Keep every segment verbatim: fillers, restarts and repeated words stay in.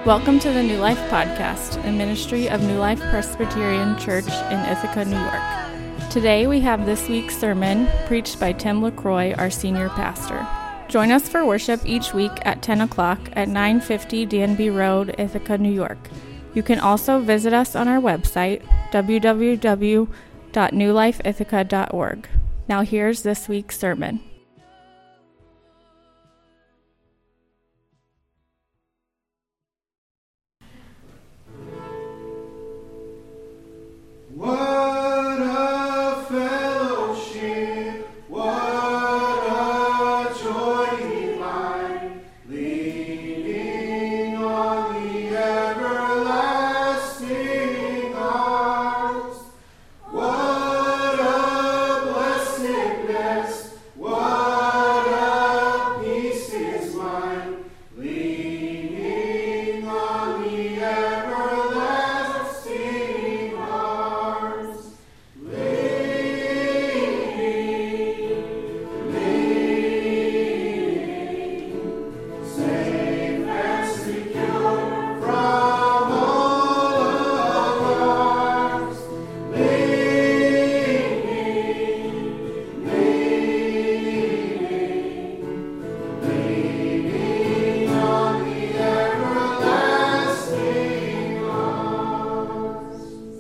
Welcome to the New Life Podcast, a ministry of New Life Presbyterian Church in Ithaca, New York. Today we have this week's sermon preached by Tim LaCroix, our senior pastor. Join us for worship each week at ten o'clock at nine fifty D N B Road, Ithaca, New York. You can also visit us on our website, w w w dot new life ithaca dot org. Now here's this week's sermon. What a fellowship, what a joy divine, leaning on the everlasting arms. What a blessedness, what a peace is mine, leaning on the everlasting arms. Safe and secure from all alarms, leaning, leaning, leaning on the everlasting arms.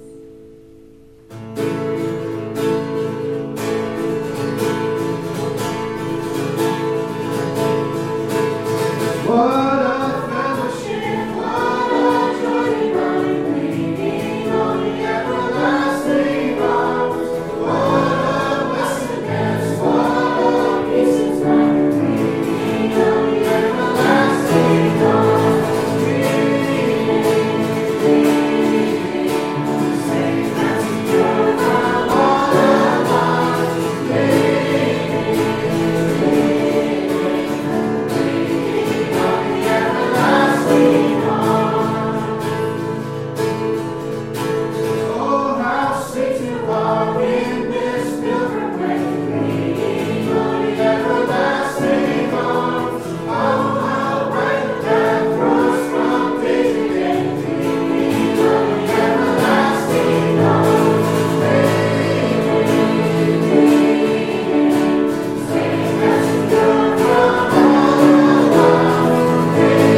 What a fellowship, what a joy divine, leaning on the everlasting arms. What a blessedness, what a peace is mine, leaning on the everlasting arms. Safe and secure from all alarms, oh, how sweet to walk in this pilgrim way, leaning on the everlasting arms. Oh, how bright the path grows from day to day, leaning on the everlasting arms. Safe and secure from all alarms,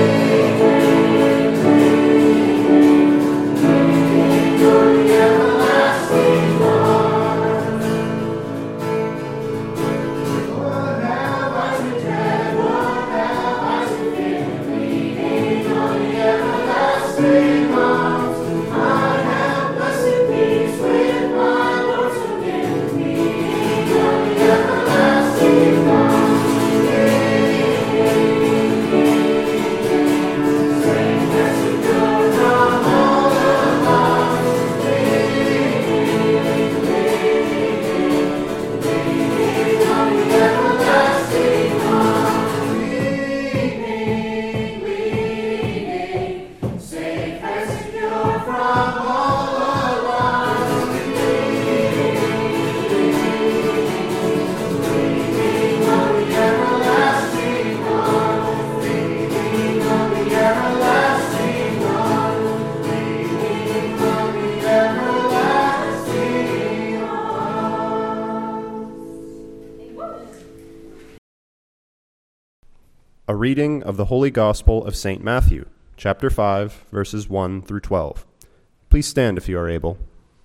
leaning on the everlasting arms. What have I to dread? What have I to fear? Leaning on the everlasting arms. I have blessed peace with my Lord so near. Leaning on the everlasting arms. Safe and secure from all alarms. Leaning on the everlasting arms. Leaning, leaning, safe and secure from all alarms. Leaning, leaning on the everlasting arms. Leaning on the everlasting arms. Leaning on the everlasting arms. A reading of the Holy Gospel of Saint Matthew, chapter five, verses one through twelve. Please stand if you are able.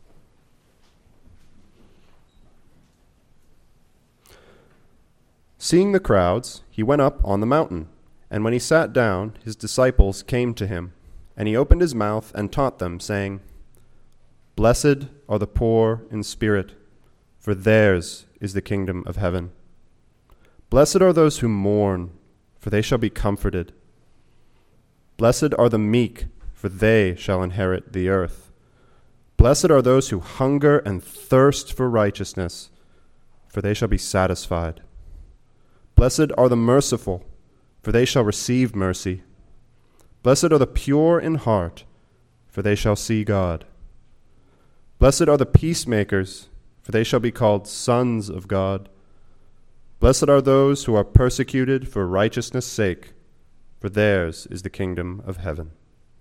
Seeing the crowds, he went up on the mountain, and when he sat down, his disciples came to him, and he opened his mouth and taught them, saying, Blessed are the poor in spirit, for theirs is the kingdom of heaven. Blessed are those who mourn, for they shall be comforted. Blessed are the meek, for they shall inherit the earth. Blessed are those who hunger and thirst for righteousness, for they shall be satisfied. Blessed are the merciful, for they shall receive mercy. Blessed are the pure in heart, for they shall see God. Blessed are the peacemakers, for they shall be called sons of God. Blessed are those who are persecuted for righteousness' sake, for theirs is the kingdom of heaven.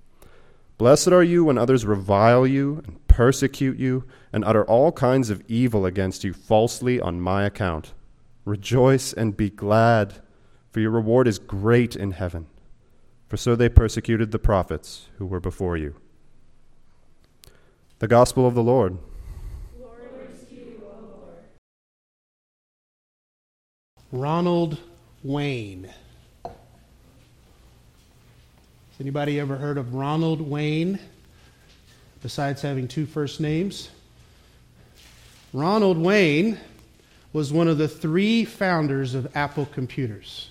Blessed are you when others revile you and persecute you and utter all kinds of evil against you falsely on my account. Rejoice and be glad, for your reward is great in heaven. For so they persecuted the prophets who were before you. The Gospel of the Lord. Glory to you, O Lord. Ronald Wayne. Has anybody ever heard of Ronald Wayne, besides having two first names? Ronald Wayne was one of the three founders of Apple Computers.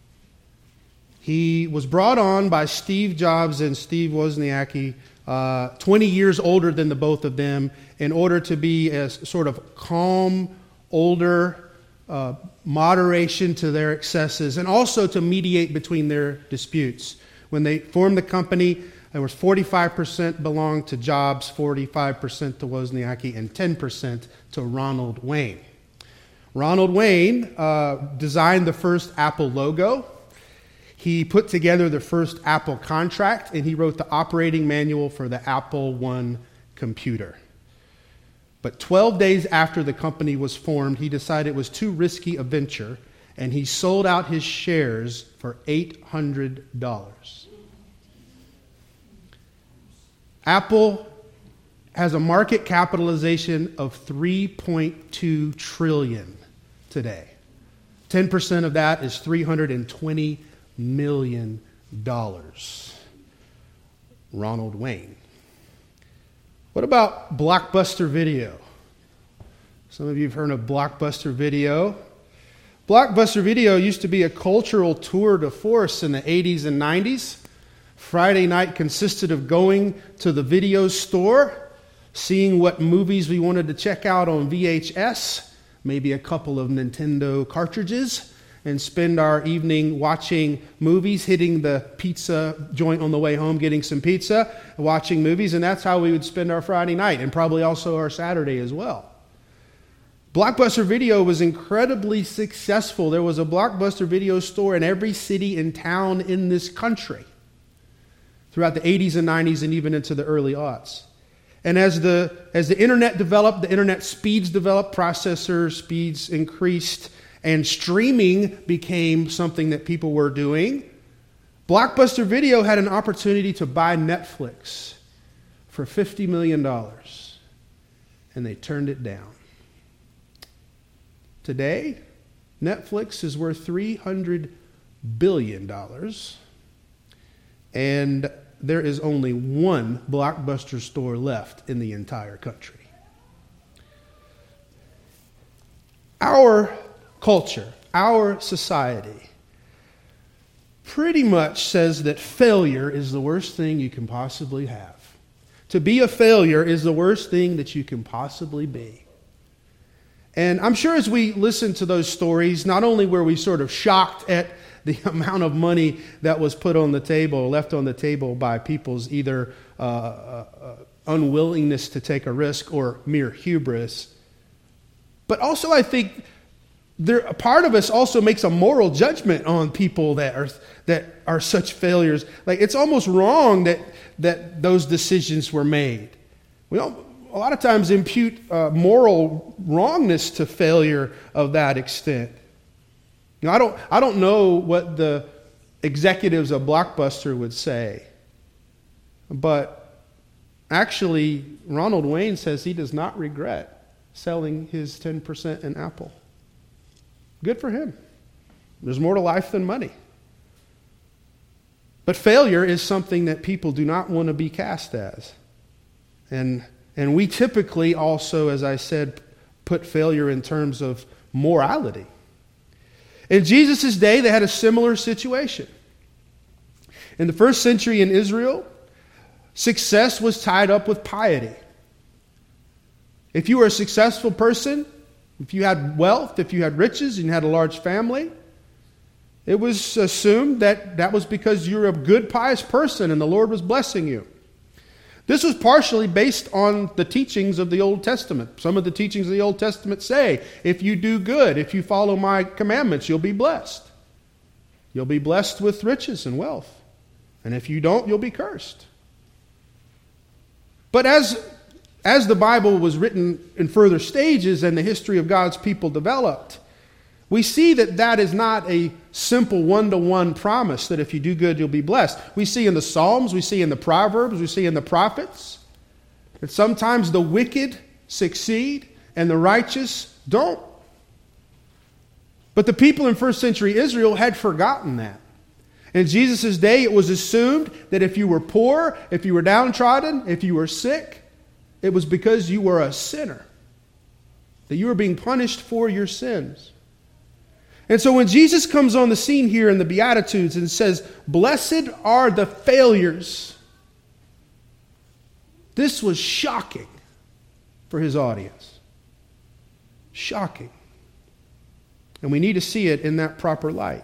He was brought on by Steve Jobs and Steve Wozniacki, uh, twenty years older than the both of them, in order to be a sort of calm, older, uh, moderation to their excesses, and also to mediate between their disputes. When they formed the company, there was forty-five percent belonged to Jobs, forty-five percent to Wozniacki, and ten percent to Ronald Wayne. Ronald Wayne uh, designed the first Apple logo. He put together the first Apple contract, and he wrote the operating manual for the Apple One computer. But twelve days after the company was formed, he decided it was too risky a venture, and he sold out his shares for eight hundred dollars. Apple has a market capitalization of three point two trillion dollars today. ten percent of that is three hundred twenty million dollars. Ronald Wayne. What about Blockbuster Video? Some of you have heard of Blockbuster Video. Blockbuster Video used to be a cultural tour de force in the eighties and nineties. Friday night consisted of going to the video store, seeing what movies we wanted to check out on V H S, maybe a couple of Nintendo cartridges, and spend our evening watching movies, hitting the pizza joint on the way home, getting some pizza, watching movies, and that's how we would spend our Friday night, and probably also our Saturday as well. Blockbuster Video was incredibly successful. There was a Blockbuster Video store in every city and town in this country throughout the eighties and nineties and even into the early aughts. And as the as the internet developed, the internet speeds developed, processor speeds increased, and streaming became something that people were doing, Blockbuster Video had an opportunity to buy Netflix for fifty million dollars, and they turned it down. Today, Netflix is worth three hundred billion dollars, and there is only one Blockbuster store left in the entire country. Our culture, our society, pretty much says that failure is the worst thing you can possibly have. To be a failure is the worst thing that you can possibly be. And I'm sure as we listen to those stories, not only were we sort of shocked at the amount of money that was put on the table, left on the table by people's either uh, uh, unwillingness to take a risk or mere hubris, but also I think there, a part of us also makes a moral judgment on people that are that are such failures. Like, it's almost wrong that that those decisions were made. We don't a lot of times impute uh, moral wrongness to failure of that extent. You know, I don't I don't know what the executives of Blockbuster would say, but actually Ronald Wayne says he does not regret selling his ten percent in Apple. Good for him. There's more to life than money. But failure is something that people do not want to be cast as. And and we typically also, as I said, put failure in terms of morality. In Jesus' day, they had a similar situation. In the first century in Israel, success was tied up with piety. If you were a successful person, if you had wealth, if you had riches, and you had a large family, it was assumed that that was because you were a good, pious person and the Lord was blessing you. This was partially based on the teachings of the Old Testament. Some of the teachings of the Old Testament say, if you do good, if you follow my commandments, you'll be blessed. You'll be blessed with riches and wealth. And if you don't, you'll be cursed. But as, as the Bible was written in further stages and the history of God's people developed, we see that that is not a simple one-to-one promise that if you do good, you'll be blessed. We see in the Psalms, we see in the Proverbs, we see in the prophets that sometimes the wicked succeed and the righteous don't. But the people in first century Israel had forgotten that. In Jesus' day, it was assumed that if you were poor, if you were downtrodden, if you were sick, it was because you were a sinner, that you were being punished for your sins. And so when Jesus comes on the scene here in the Beatitudes and says, "Blessed are the failures," this was shocking for his audience. Shocking. And we need to see it in that proper light.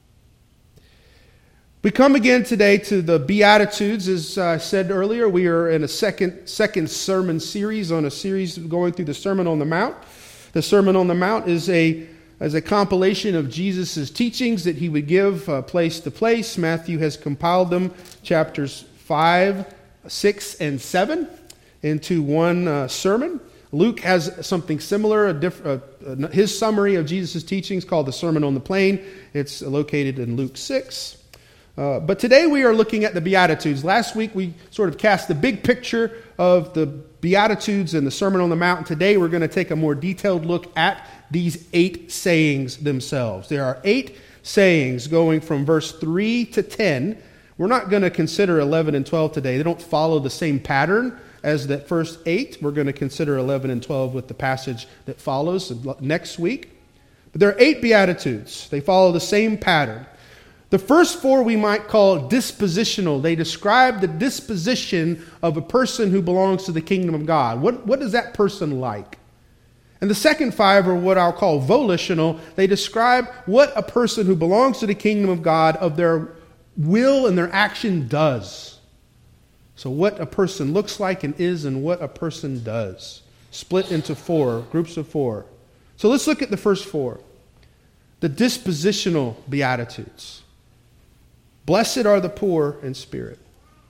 We come again today to the Beatitudes. As I said earlier, we are in a second, second sermon series on a series going through the Sermon on the Mount. The Sermon on the Mount is a as a compilation of Jesus' teachings that he would give uh, place to place. Matthew has compiled them, chapters five, six, and seven, into one uh, sermon. Luke has something similar, a diff- uh, uh, his summary of Jesus' teachings called the Sermon on the Plain. It's located in Luke six. Uh, but today we are looking at the Beatitudes. Last week we sort of cast the big picture of the Beatitudes and the Sermon on the Mount. And today we're going to take a more detailed look at these eight sayings themselves. There are eight sayings going from verse three to ten. We're not going to consider eleven and twelve today. They don't follow the same pattern as that first eight. We're going to consider eleven and twelve with the passage that follows next week. But there are eight Beatitudes. They follow the same pattern. The first four we might call dispositional. They describe the disposition of a person who belongs to the kingdom of God. What, what is that person like? And the second five are what I'll call volitional. They describe what a person who belongs to the kingdom of God, of their will and their action does. So what a person looks like and is and what a person does. Split into four, groups of four. So let's look at the first four. The dispositional Beatitudes. Blessed are the poor in spirit.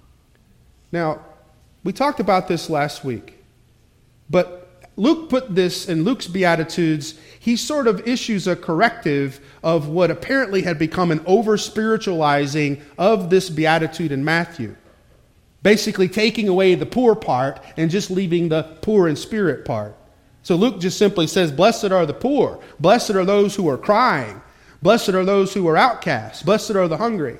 Now, we talked about this last week, but Luke put this in Luke's Beatitudes. He sort of issues a corrective of what apparently had become an over-spiritualizing of this Beatitude in Matthew. Basically taking away the poor part and just leaving the poor in spirit part. So Luke just simply says, blessed are the poor. Blessed are those who are crying. Blessed are those who are outcasts. Blessed are the hungry.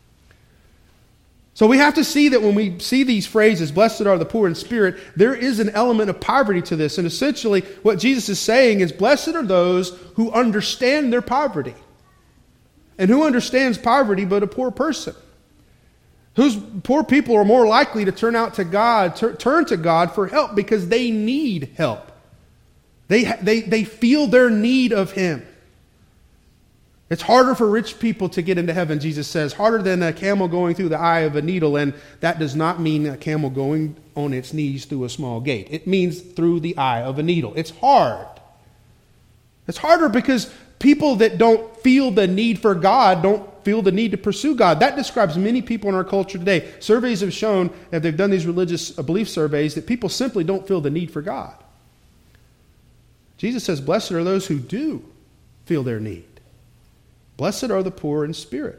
So we have to see that when we see these phrases, blessed are the poor in spirit, there is an element of poverty to this. And essentially what Jesus is saying is blessed are those who understand their poverty. And who understands poverty but a poor person? Whose poor people are more likely to turn out to God, tur- turn to God for help because they need help. They, they, they feel their need of Him. It's harder for rich people to get into heaven, Jesus says, harder than a camel going through the eye of a needle. And that does not mean a camel going on its knees through a small gate. It means through the eye of a needle. It's hard. It's harder because people that don't feel the need for God don't feel the need to pursue God. That describes many people in our culture today. Surveys have shown, if they've done these religious belief surveys, that people simply don't feel the need for God. Jesus says, blessed are those who do feel their need. Blessed are the poor in spirit.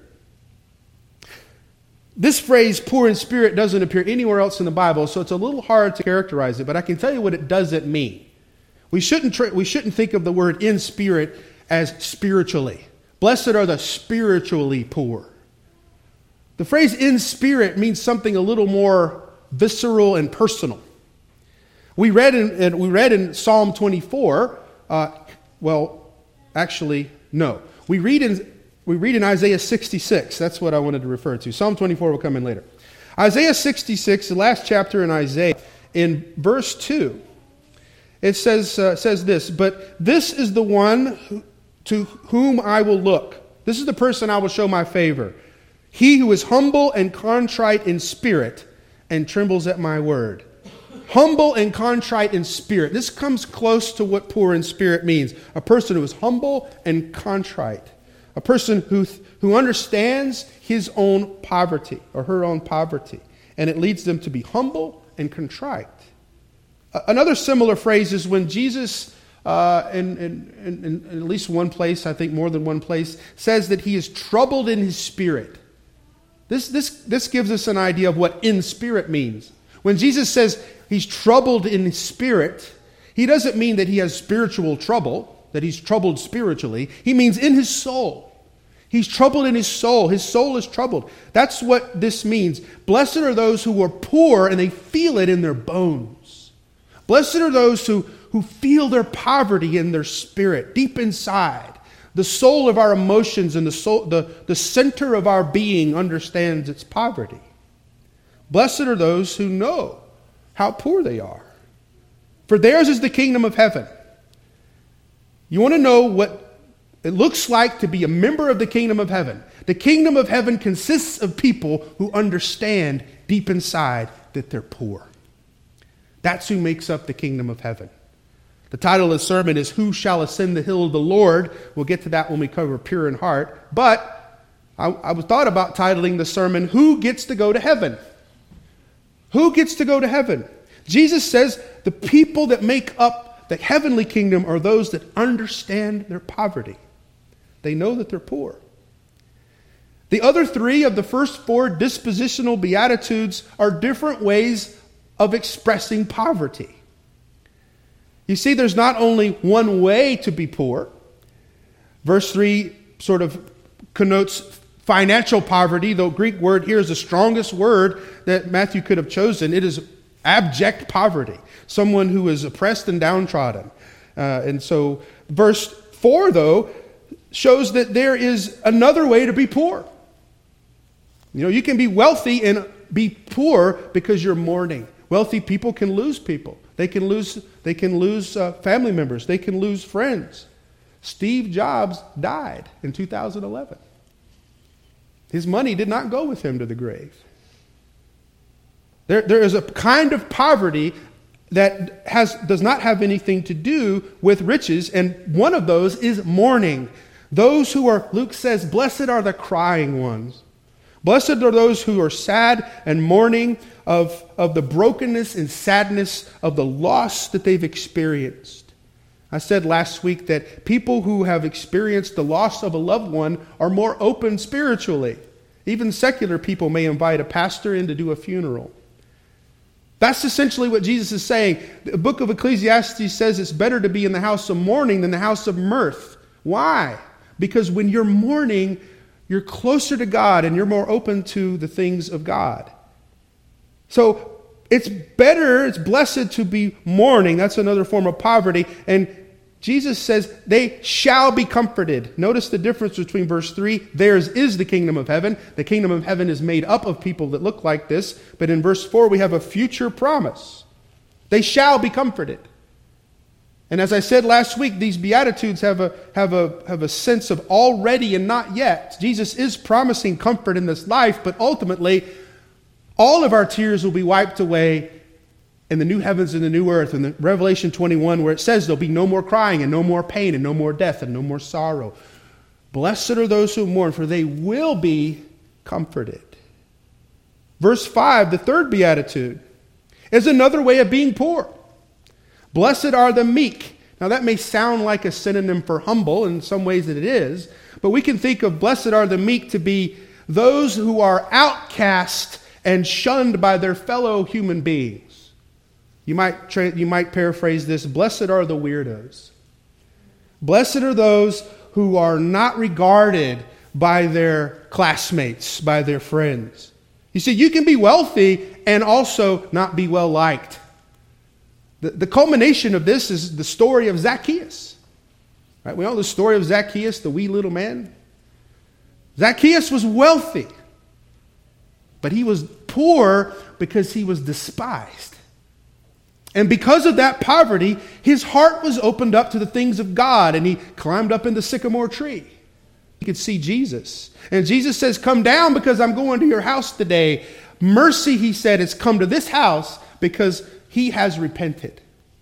This phrase, poor in spirit, doesn't appear anywhere else in the Bible, so it's a little hard to characterize it, but I can tell you what it doesn't mean. We shouldn't, tra- we shouldn't think of the word in spirit as spiritually. Blessed are the spiritually poor. The phrase in spirit means something a little more visceral and personal. We read in, we read in Psalm twenty-four, uh, well, actually, no. We read in we read in Isaiah sixty-six. That's what I wanted to refer to. Psalm twenty-four will come in later. Isaiah sixty-six, the last chapter in Isaiah, in verse two, it says uh, says this, but this is the one who, to whom I will look. This is the person I will show my favor. He who is humble and contrite in spirit and trembles at my word. Humble and contrite in spirit. This comes close to what poor in spirit means. A person who is humble and contrite. A person who, who understands his own poverty or her own poverty. And it leads them to be humble and contrite. Another similar phrase is when Jesus, uh, in, in, in, in at least one place, I think more than one place, says that he is troubled in his spirit. This, this, this gives us an idea of what in spirit means. When Jesus says he's troubled in his spirit, he doesn't mean that he has spiritual trouble, that he's troubled spiritually. He means in his soul. He's troubled in his soul. His soul is troubled. That's what this means. Blessed are those who are poor and they feel it in their bones. Blessed are those who, who feel their poverty in their spirit, deep inside. The soul of our emotions and the, soul, the, the center of our being understands its poverty. Blessed are those who know how poor they are, for theirs is the kingdom of heaven. You want to know what it looks like to be a member of the kingdom of heaven? The kingdom of heaven consists of people who understand deep inside that they're poor. That's who makes up the kingdom of heaven. The title of the sermon is Who Shall Ascend the Hill of the Lord? We'll get to that when we cover pure in heart. But I, I thought about titling the sermon, Who Gets to Go to Heaven? Who gets to go to heaven? Jesus says the people that make up the heavenly kingdom are those that understand their poverty. They know that they're poor. The other three of the first four dispositional beatitudes are different ways of expressing poverty. You see, there's not only one way to be poor. Verse three sort of connotes financial poverty. The Greek word here is the strongest word that Matthew could have chosen. It is abject poverty, someone who is oppressed and downtrodden. Uh, and so verse four, though, shows that there is another way to be poor. You know, you can be wealthy and be poor because you're mourning. Wealthy people can lose people. They can lose, they can lose uh, family members. They can lose friends. Steve Jobs died in two thousand eleven. His money did not go with him to the grave. There, there is a kind of poverty that has, does not have anything to do with riches, and one of those is mourning. Those who are, Luke says, blessed are the crying ones. Blessed are those who are sad and mourning of, of the brokenness and sadness of the loss that they've experienced. I said last week that people who have experienced the loss of a loved one are more open spiritually. Even secular people may invite a pastor in to do a funeral. That's essentially what Jesus is saying. The book of Ecclesiastes says it's better to be in the house of mourning than the house of mirth. Why? Because when you're mourning, you're closer to God and you're more open to the things of God. So it's better, it's blessed to be mourning. That's another form of poverty. And Jesus says they shall be comforted. Notice the difference between verse three. Theirs is the kingdom of heaven. The kingdom of heaven is made up of people that look like this. But in verse four, we have a future promise. They shall be comforted. And as I said last week, these Beatitudes have a, have a, have a sense of already and not yet. Jesus is promising comfort in this life, but ultimately, all of our tears will be wiped away in the new heavens and the new earth. In the Revelation twenty-one, where it says there'll be no more crying and no more pain and no more death and no more sorrow. Blessed are those who mourn, for they will be comforted. Verse five, the third beatitude, is another way of being poor. Blessed are the meek. Now that may sound like a synonym for humble, in some ways that it is, but we can think of blessed are the meek to be those who are outcast and shunned by their fellow human beings. You might, tra- you might paraphrase this, blessed are the weirdos. Blessed are those who are not regarded by their classmates, by their friends. You see, you can be wealthy and also not be well liked. The, the culmination of this is the story of Zacchaeus. Right? We know the story of Zacchaeus, the wee little man. Zacchaeus was wealthy, but he was poor because he was despised. And because of that poverty, his heart was opened up to the things of God, and he climbed up in the sycamore tree. He could see Jesus. And Jesus says, come down because I'm going to your house today. Mercy, he said, has come to this house because he has repented.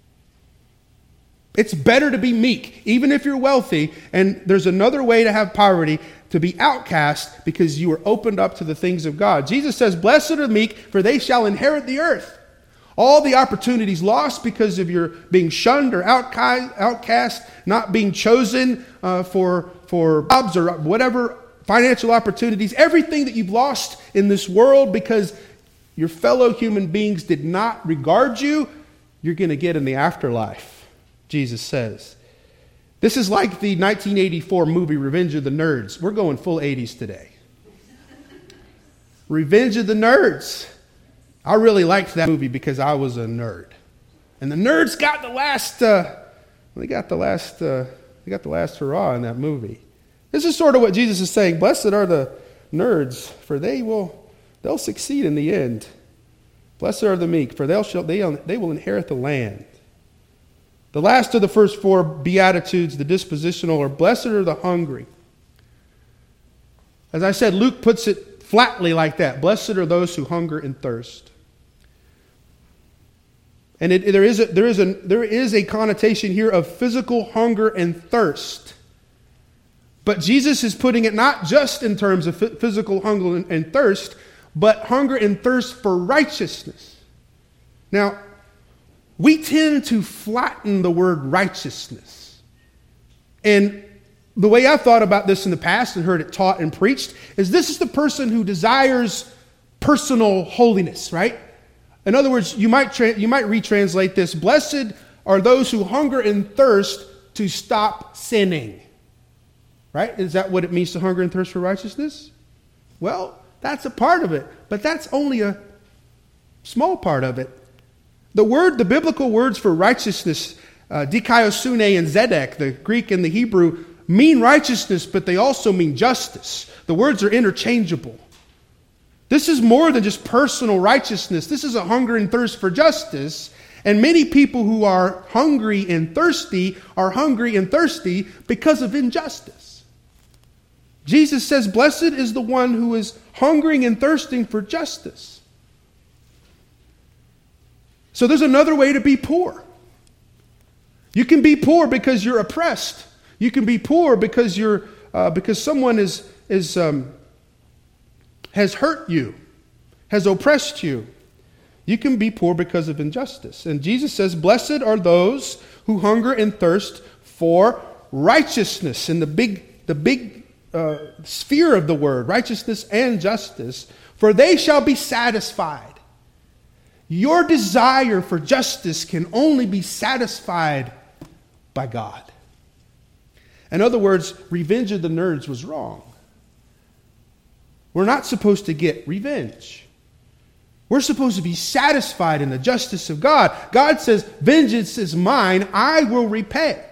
It's better to be meek, even if you're wealthy. And there's another way to have poverty, to be outcast because you are opened up to the things of God. Jesus says, blessed are the meek, for they shall inherit the earth. All the opportunities lost because of your being shunned or outcast, outcast not being chosen uh, for, for jobs or whatever, financial opportunities, everything that you've lost in this world because your fellow human beings did not regard you, you're going to get in the afterlife, Jesus says. This is like the nineteen eighty-four movie Revenge of the Nerds. We're going full eighties today. Revenge of the Nerds. I really liked that movie because I was a nerd. And the nerds got the last, uh, they got the last, uh, they got the last hurrah in that movie. This is sort of what Jesus is saying. Blessed are the nerds, for they will, they'll succeed in the end. Blessed are the meek, for they'll shall, they, they will inherit the land. The last of the first four Beatitudes, the dispositional, are blessed are the hungry. As I said, Luke puts it flatly like that. Blessed are those who hunger and thirst. And it, there, is a, there, is a, there is a connotation here of physical hunger and thirst. But Jesus is putting it not just in terms of physical hunger and, and thirst, but hunger and thirst for righteousness. Now, we tend to flatten the word righteousness. And the way I thought about this in the past and heard it taught and preached is this is the person who desires personal holiness, right? In other words, you might tra- you might retranslate this, blessed are those who hunger and thirst to stop sinning. Right? Is that what it means to hunger and thirst for righteousness? Well, that's a part of it, but that's only a small part of it. The word, the biblical words for righteousness, uh, dikaiosune and zedek, the Greek and the Hebrew, mean righteousness, but they also mean justice. The words are interchangeable. This is more than just personal righteousness. This is a hunger and thirst for justice. And many people who are hungry and thirsty are hungry and thirsty because of injustice. Jesus says, blessed is the one who is hungering and thirsting for justice. So there's another way to be poor. You can be poor because you're oppressed. You can be poor because you're uh, because someone is is um, has hurt you, has oppressed you. You can be poor because of injustice. And Jesus says, blessed are those who hunger and thirst for righteousness. In the big the big uh, sphere of the word, righteousness and justice, for they shall be satisfied. Your desire for justice can only be satisfied by God. In other words, Revenge of the Nerds was wrong. We're not supposed to get revenge. We're supposed to be satisfied in the justice of God. God says, vengeance is mine, I will repay.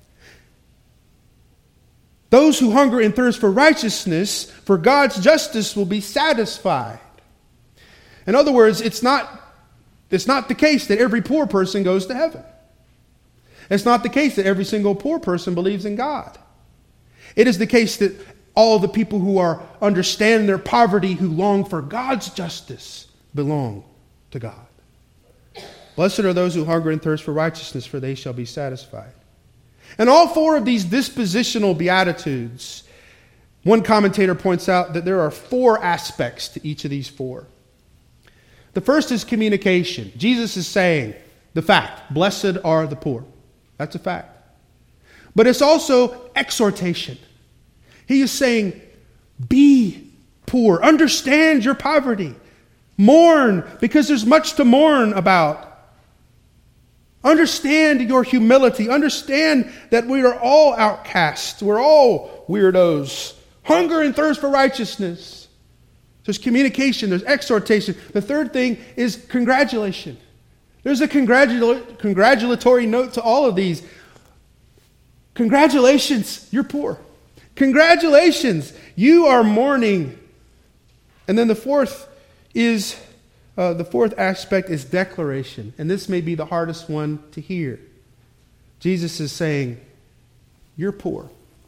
Those who hunger and thirst for righteousness, for God's justice, will be satisfied. In other words, it's not It's not the case that every poor person goes to heaven. It's not the case that every single poor person believes in God. It is the case that all the people who are understand their poverty, who long for God's justice, belong to God. Blessed are those who hunger and thirst for righteousness, for they shall be satisfied. And all four of these dispositional beatitudes, one commentator points out that there are four aspects to each of these four. The first is communication. Jesus is saying the fact, blessed are the poor. That's a fact. But it's also exhortation. He is saying, be poor. Understand your poverty. Mourn, because there's much to mourn about. Understand your humility. Understand that we are all outcasts. We're all weirdos. Hunger and thirst for righteousness. There's communication, there's exhortation. The third thing is congratulation. There's a congratula- congratulatory note to all of these. Congratulations, you're poor. Congratulations, you are mourning. And then the fourth is, uh, the fourth aspect is declaration. And this may be the hardest one to hear. Jesus is saying, you're poor.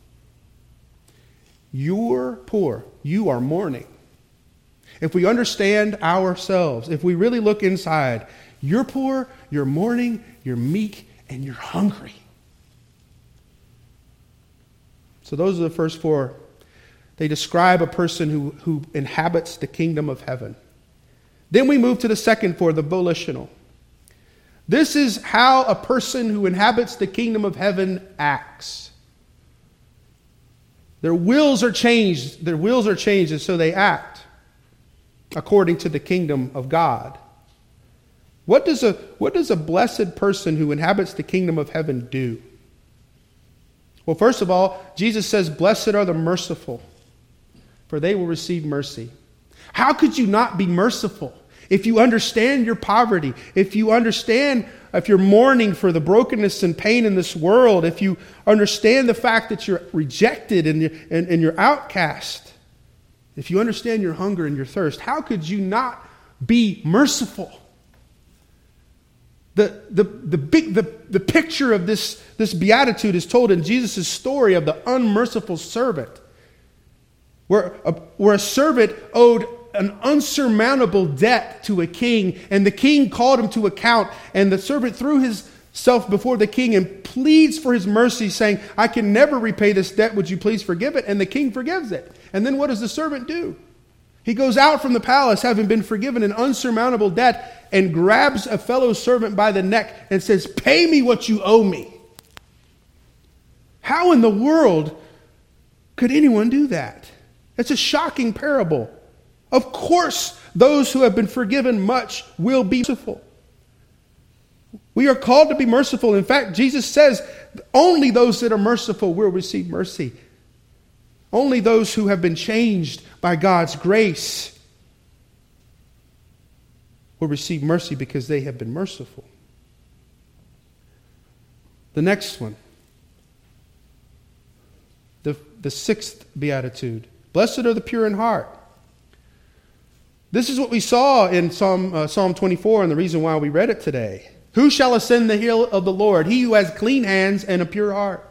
You're poor. You are mourning. If we understand ourselves, if we really look inside, you're poor, you're mourning, you're meek, and you're hungry. So those are the first four. They describe a person who, who inhabits the kingdom of heaven. Then we move to the second four, the volitional. This is how a person who inhabits the kingdom of heaven acts. Their wills are changed. Their wills are changed, and so they act according to the kingdom of God. What does a, what does a blessed person who inhabits the kingdom of heaven do? Well, first of all, Jesus says, "Blessed are the merciful, for they will receive mercy." How could you not be merciful if you understand your poverty, if you understand, if you're mourning for the brokenness and pain in this world, if you understand the fact that you're rejected and you're, and, and you're outcast, if you understand your hunger and your thirst, how could you not be merciful? The, the, the, big, the, the picture of this, this beatitude is told in Jesus' story of the unmerciful servant, where a, where a servant owed an unsurmountable debt to a king, and the king called him to account, and the servant threw himself before the king and pleads for his mercy, saying, "I can never repay this debt. Would you please forgive it?" And the king forgives it. And then what does the servant do? He goes out from the palace, having been forgiven an unsurmountable debt, and grabs a fellow servant by the neck and says, "Pay me what you owe me." How in the world could anyone do that? It's a shocking parable. Of course, those who have been forgiven much will be merciful. We are called to be merciful. In fact, Jesus says only those that are merciful will receive mercy. Only those who have been changed by God's grace will receive mercy because they have been merciful. The next one, the, the sixth beatitude. Blessed are the pure in heart. This is what we saw in Psalm, uh, Psalm twenty-four, and the reason why we read it today. Who shall ascend the hill of the Lord? He who has clean hands and a pure heart.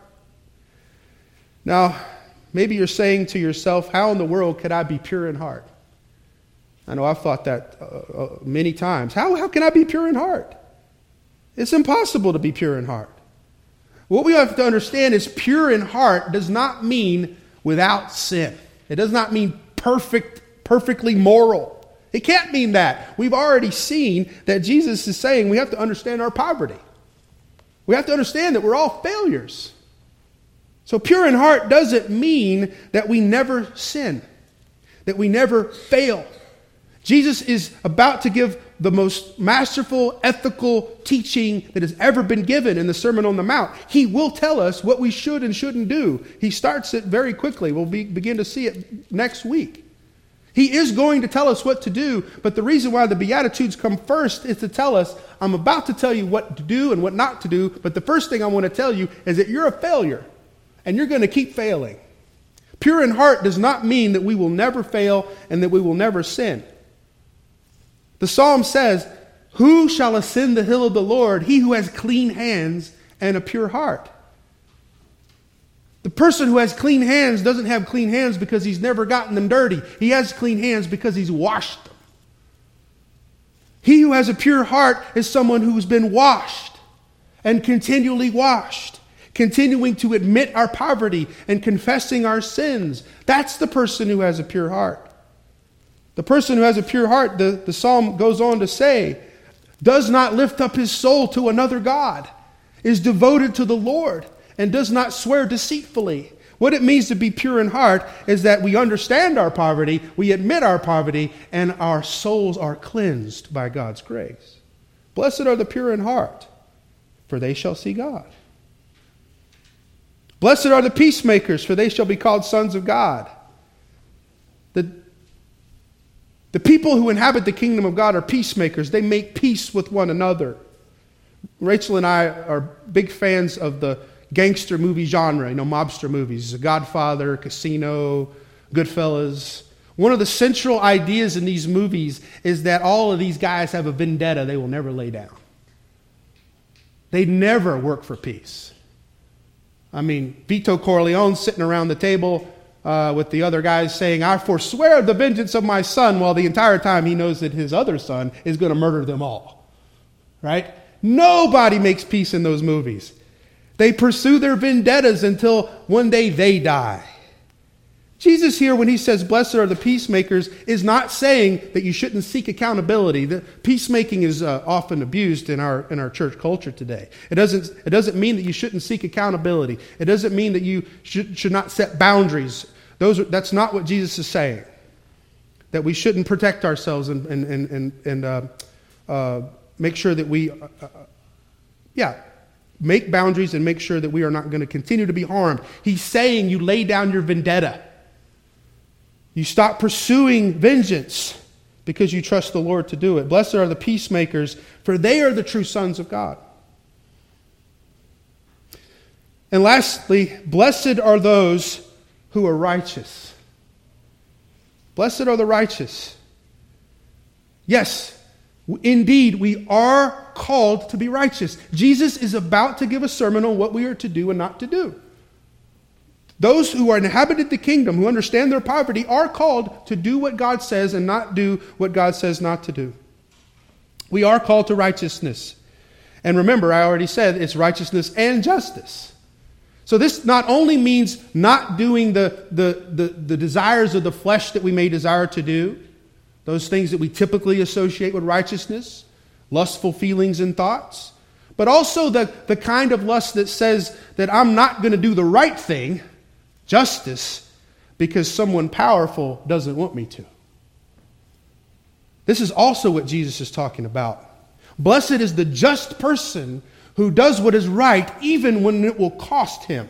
Now, maybe you're saying to yourself, how in the world could I be pure in heart? I know I've thought that uh, uh, many times. How, how can I be pure in heart? It's impossible to be pure in heart. What we have to understand is pure in heart does not mean without sin. It does not mean perfect, perfectly moral. It can't mean that. We've already seen that Jesus is saying we have to understand our poverty. We have to understand that we're all failures. So pure in heart doesn't mean that we never sin, that we never fail. Jesus is about to give the most masterful, ethical teaching that has ever been given in the Sermon on the Mount. He will tell us what we should and shouldn't do. He starts it very quickly. We'll be, begin to see it next week. He is going to tell us what to do, but the reason why the Beatitudes come first is to tell us, I'm about to tell you what to do and what not to do, but the first thing I want to tell you is that you're a failure, and you're going to keep failing. Pure in heart does not mean that we will never fail and that we will never sin. The Psalm says, who shall ascend the hill of the Lord? He who has clean hands and a pure heart. The person who has clean hands doesn't have clean hands because he's never gotten them dirty. He has clean hands because he's washed them. He who has a pure heart is someone who's been washed and continually washed, continuing to admit our poverty and confessing our sins. That's the person who has a pure heart. The person who has a pure heart, the, the psalm goes on to say, does not lift up his soul to another God, is devoted to the Lord, and does not swear deceitfully. What it means to be pure in heart is that we understand our poverty, we admit our poverty, and our souls are cleansed by God's grace. Blessed are the pure in heart, for they shall see God. Blessed are the peacemakers, for they shall be called sons of God. The, the people who inhabit the kingdom of God are peacemakers. They make peace with one another. Rachel and I are big fans of the gangster movie genre, you know, mobster movies, The Godfather, Casino, Goodfellas. One of the central ideas in these movies is that all of these guys have a vendetta they will never lay down. They never work for peace. I mean, Vito Corleone sitting around the table uh, with the other guys saying, I forswear the vengeance of my son, while the entire time he knows that his other son is going to murder them all. Right? Nobody makes peace in those movies. They pursue their vendettas until one day they die. Jesus here, when he says, blessed are the peacemakers, is not saying that you shouldn't seek accountability. The peacemaking is uh, often abused in our in our church culture today. It doesn't, it doesn't mean that you shouldn't seek accountability. It doesn't mean that you should, should not set boundaries. Those are, that's not what Jesus is saying. That we shouldn't protect ourselves and, and, and, and, and uh, uh, make sure that we, uh, uh, yeah, make boundaries and make sure that we are not going to continue to be harmed. He's saying you lay down your vendetta. You stop pursuing vengeance because you trust the Lord to do it. Blessed are the peacemakers, for they are the true sons of God. And lastly, blessed are those who are righteous. Blessed are the righteous. Yes, indeed, we are called to be righteous. Jesus is about to give a sermon on what we are to do and not to do. Those who are inhabited the kingdom, who understand their poverty, are called to do what God says and not do what God says not to do. We are called to righteousness. And remember, I already said it's righteousness and justice. So this not only means not doing the, the, the, the desires of the flesh that we may desire to do, those things that we typically associate with righteousness, lustful feelings and thoughts, but also the, the kind of lust that says that I'm not going to do the right thing, justice, because someone powerful doesn't want me to. This is also what Jesus is talking about. Blessed is the just person who does what is right even when it will cost him.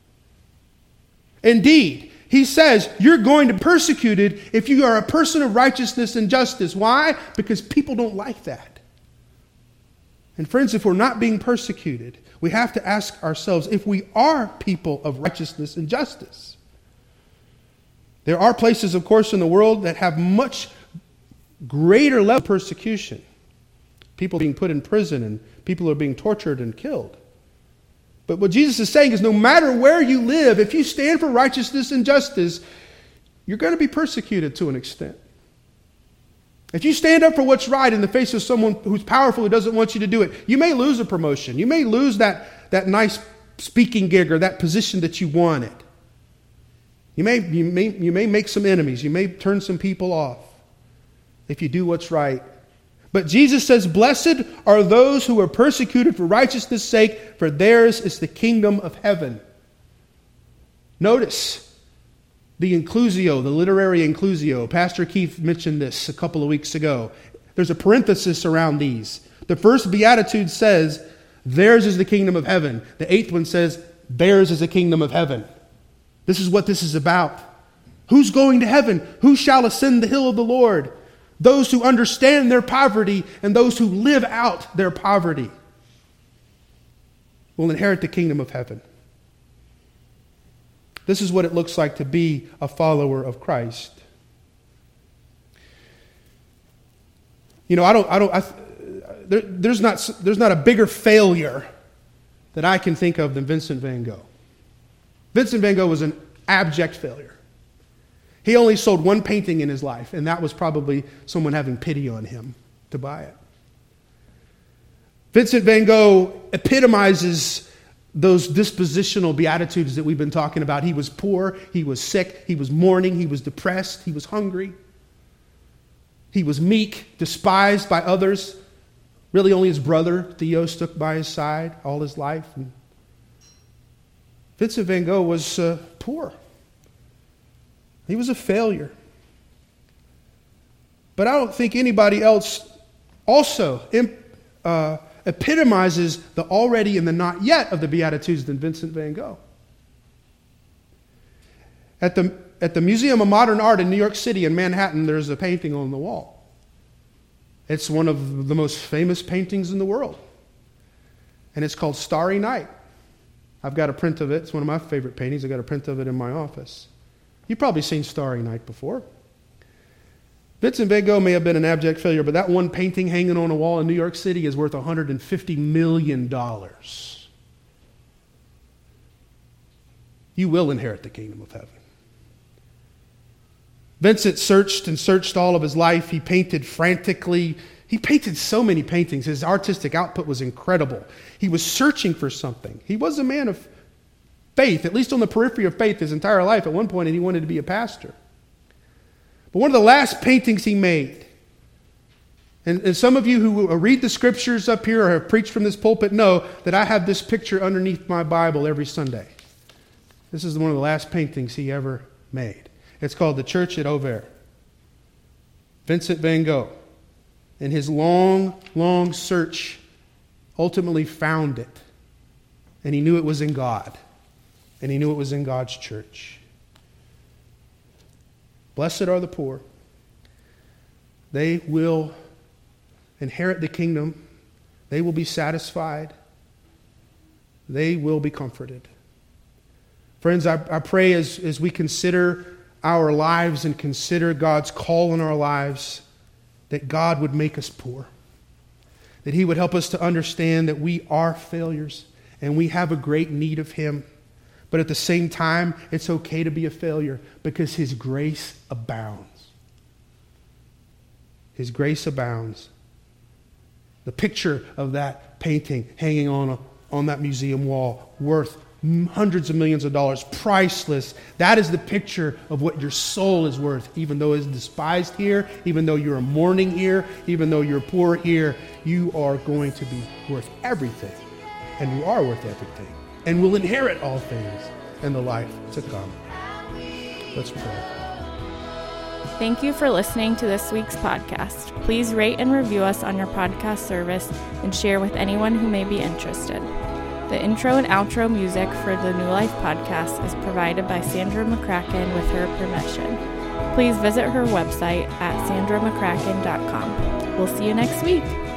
Indeed, he says you're going to be persecuted if you are a person of righteousness and justice. Why? Because people don't like that. And friends, if we're not being persecuted, we have to ask ourselves if we are people of righteousness and justice. There are places, of course, in the world that have much greater level of persecution. People being put in prison and people are being tortured and killed. But what Jesus is saying is no matter where you live, if you stand for righteousness and justice, you're going to be persecuted to an extent. If you stand up for what's right in the face of someone who's powerful who doesn't want you to do it, you may lose a promotion. You may lose that, that nice speaking gig or that position that you wanted. You may, you may, you may make some enemies. You may turn some people off if you do what's right. But Jesus says, blessed are those who are persecuted for righteousness' sake, for theirs is the kingdom of heaven. Notice the inclusio, the literary inclusio. Pastor Keith mentioned this a couple of weeks ago. There's a parenthesis around these. The first beatitude says, theirs is the kingdom of heaven. The eighth one says, theirs is the kingdom of heaven. This is what this is about. Who's going to heaven? Who shall ascend the hill of the Lord? Those who understand their poverty and those who live out their poverty will inherit the kingdom of heaven. This is what it looks like to be a follower of Christ. You know, I don't, I don't, I, there, there's not, there's not a bigger failure that I can think of than Vincent van Gogh. Vincent van Gogh was an abject failure. He only sold one painting in his life, and that was probably someone having pity on him to buy it. Vincent van Gogh epitomizes those dispositional beatitudes that we've been talking about. He was poor, he was sick, he was mourning, he was depressed, he was hungry. He was meek, despised by others. Really only his brother, Theo, stuck by his side all his life. And Vincent van Gogh was uh, poor. He was a failure. But I don't think anybody else also uh, epitomizes the already and the not yet of the Beatitudes than Vincent van Gogh. At the, at the Museum of Modern Art in New York City in Manhattan, there's a painting on the wall. It's one of the most famous paintings in the world. And it's called Starry Night. I've got a print of it. It's one of my favorite paintings. I've got a print of it in my office. You've probably seen Starry Night before. Vincent van Gogh may have been an abject failure, but that one painting hanging on a wall in New York City is worth one hundred fifty million dollars. You will inherit the kingdom of heaven. Vincent searched and searched all of his life. He painted frantically. He painted so many paintings. His artistic output was incredible. He was searching for something. He was a man of faith, at least on the periphery of faith, his entire life at one point, and he wanted to be a pastor. But one of the last paintings he made, and, and some of you who read the scriptures up here or have preached from this pulpit know that I have this picture underneath my Bible every Sunday. This is one of the last paintings he ever made. It's called The Church at Auvers. Vincent van Gogh, in his long, long search, ultimately found it. And he knew it was in God. And he knew it was in God's church. Blessed are the poor. They will inherit the kingdom. They will be satisfied. They will be comforted. Friends, I, I pray as, as we consider our lives and consider God's call in our lives, that God would make us poor. That He would help us to understand that we are failures and we have a great need of Him. But at the same time, it's okay to be a failure because His grace abounds. His grace abounds. The picture of that painting hanging on, a, on that museum wall, worth hundreds of millions of dollars, priceless. That is the picture of what your soul is worth. Even though it's despised here, even though you're mourning here, even though you're poor here, you are going to be worth everything. And you are worth everything. And will inherit all things in the life to come. Let's pray. Thank you for listening to this week's podcast. Please rate and review us on your podcast service and share with anyone who may be interested. The intro and outro music for the New Life podcast is provided by Sandra McCracken with her permission. Please visit her website at sandra mccracken dot com. We'll see you next week.